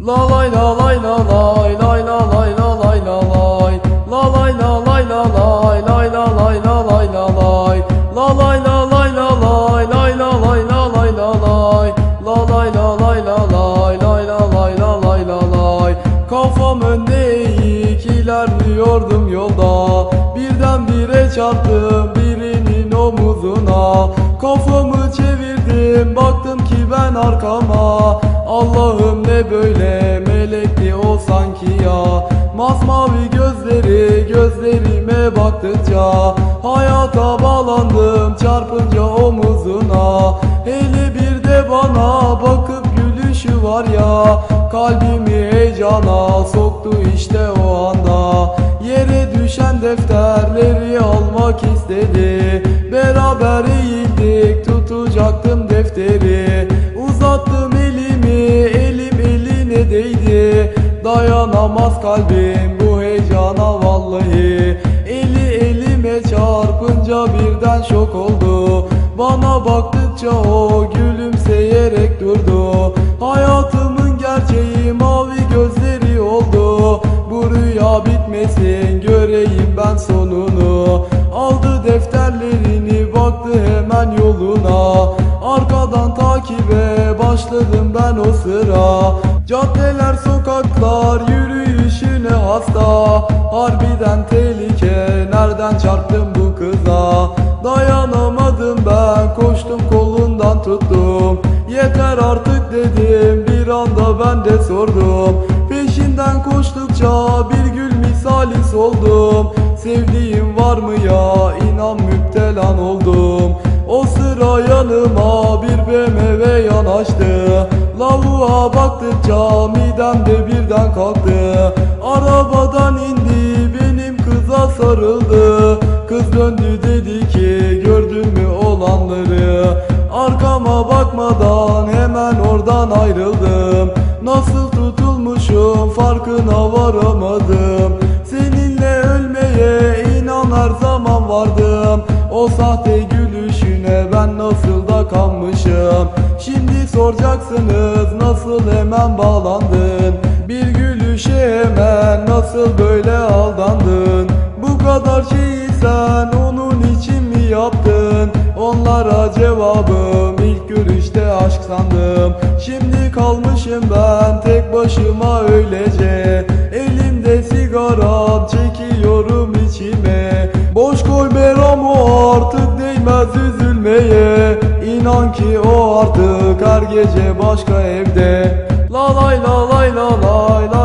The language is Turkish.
La lay la lay la lay lay la lay la lay la lay la lay la lay la lay lay la lay la lay la lay la lay la lay la lay lay la lay la lay la lay la lay la lay la lay lay la lay la lay la lay. Kafam önde eğik ilerliyordum yolda, birdenbire çarptım birinin omuzuna. Kafamı çevirdim, baktım ki ben arkama. Allah'ım ne böyle melekti o sanki ya. Masmavi gözleri gözlerime baktıkça hayata bağlandım çarpınca omuzuna. Hele bir de bana bakıp gülüşü var ya, kalbimi heyecana soktu işte o anda. Yere düşen defterleri almak istedi, beraber eğildik tutacaktım defteri. Uzattım elimi, elim eline değdi, dayanamaz kalbim bu heyecana vallahi. Eli elime çarpınca birden şok oldu, bana baktıkça o gülümseyerek durdu. Hayatımın gerçeği mavi gözleri oldu, bu rüya bitmesin göreyim ben sonunu. Aldı defterlerini baktı hemen yoluna, arkadan takibe başladım ben o sıra. Caddeler sokaklar yürüyüşüne hasta, harbiden tehlike, nereden çarptım bu kıza. Dayanamadım ben, koştum kolundan tuttum, yeter artık dedim, bir anda ben de sordum. Peşinden koştukça bir gül misali soldum, sevdiğim var mı ya, inan müptelan oldum. O sıra yanıma bir BMW yanaştı, lavuğa baktıkça midemde birden kalktı. Arabadan indi benim kıza sarıldı, kız döndü dedi ki gördün mü olanları. Arkama bakmadan hemen oradan ayrıldım, nasıl tutulmuşum farkına varamadım. Seninle ölmeye inan her zaman vardım, o sahte gülüşüne ben nasıl da kanmışım. Şimdi soracaksınız nasıl hemen bağlandın, bir gülüşe hemen nasıl böyle aldandın. Bu kadar şeyi sen onun için mi yaptın? Onlara cevabım ilk görüşte aşk sandım. Şimdi kalmışım ben tek başıma öylece, elimde sigaram çekiyorum içime. Boş koy Beram, o artık değmez üzülmeye, İnan ki o artık her gece başka evde. La lay la lay la lay la